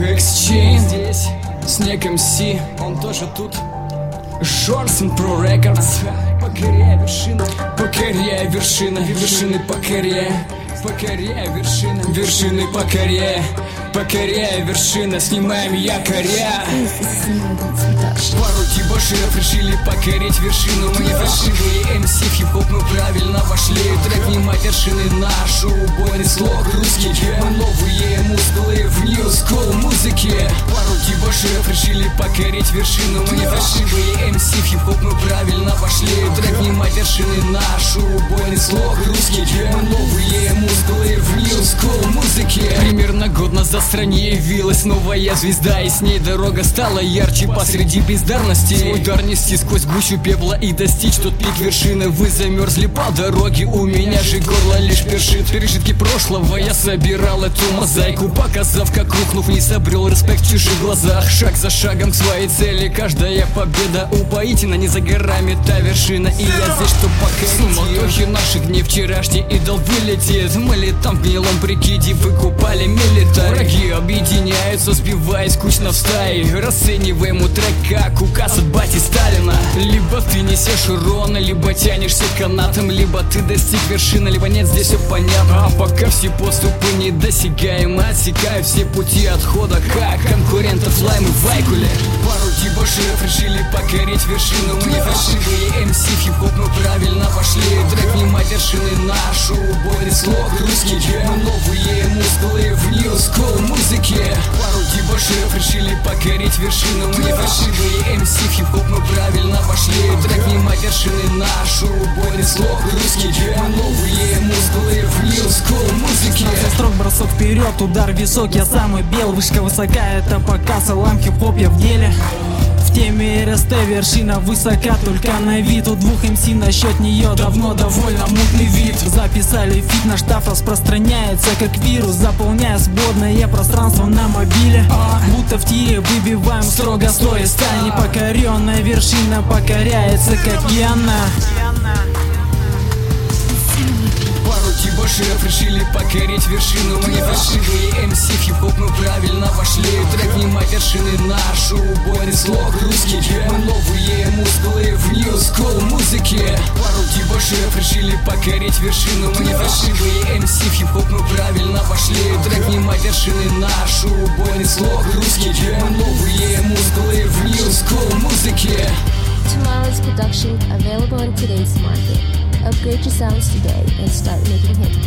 X-Chain здесь, Снег МС, он тоже тут. Жорсен Pro Records. Покоряя вершины, покоряя вершины, вершины покоряя, покоряя вершины, вершины покоряя, покоряя вершины, снимаем якоря. Пару дебоширов решили покорить вершину. Мы не фальшивые МС, в хип-хоп мы правильно вошли. Трек внимать вершины нашу, убойный слог русский. Мы новые мускулы в нью-скул музыке. Пару дебоширов решили покорить вершину. Мы не фальшивые МС, в хип-хоп мы правильно вошли. Трек внимать вершины нашу, убойный слог русский. Мы новые мускулы в нью-скул музыке. Примерно год назад в стране явилась новая звезда, и с ней дорога стала ярче посреди бездарности. Свой дар нести сквозь гущу пепла и достичь тот пик вершины. Вы замерзли по дороге, у меня же горло лишь першит. Пережитки прошлого я собирал эту мозаику, показав, как рухнув вниз, обрел респект в чужих глазах. Шаг за шагом к своей цели, каждая победа упоительна. Не за горами та вершина, и я здесь, чтоб покорить. Суматохи наших дней вчерашний идол вылетит. Мы летам в гнилом прикиде, выкупали милитарий. Враги объединяются, сбиваясь кучно в стаи. Расцениваем у трек как указ от бати Сталина. Либо ты несешь урон, либо тянешься канатом, либо ты достиг вершины, либо нет, здесь все понятно. А пока все подступы недосягаемы, отсекаю все пути отхода, как конкурентов Лайм и Вайкуле. Пару дебоширов решили покорить вершину. Мы не фальшивые МС, в хип-хоп мы правильно вошли. Трек внимать вершины нашу, убойный слог русский. Мы новые мускулы в нью-скул музыке. Пару дебоширов решили покорить вершину. Мы не фальшивые МС, в хип-хоп мы правильно вошли. Трек внимать вершины нашу, убойный слог русский. Мы новые мускулы в нью-скул музыке. Строк, бросок вперед, удар висок, я самый бел. Вышка высока, это показ, салам, хип-хоп, я в деле. В теме РСТ вершина высока, только на вид. У двух МС насчет нее давно довольно мутный вид. Записали фит, наш штаф распространяется как вирус, заполняя свободное пространство на мобиле. Будто в тире выбиваем строго стоя сталь. Непокоренная вершина покоряется, как и она. Пару дебоширов решили покорить вершину. Мы не фальшивые МС, в хип-хоп мы правильно вошли. Трек внимать вершины нашу, убойный слог русский. Мы новые мускулы в нью-скул музыке. Пару дебоширов решили покорить вершину. Мы не фальшивые МС, в хип-хоп мы правильно вошли. Трек внимать вершины нашу, убойный слог русский. Мы новые мускулы в нью-скул музыке. Tomorrow's production available in today's market. Upgrade your sounds today and start making hits.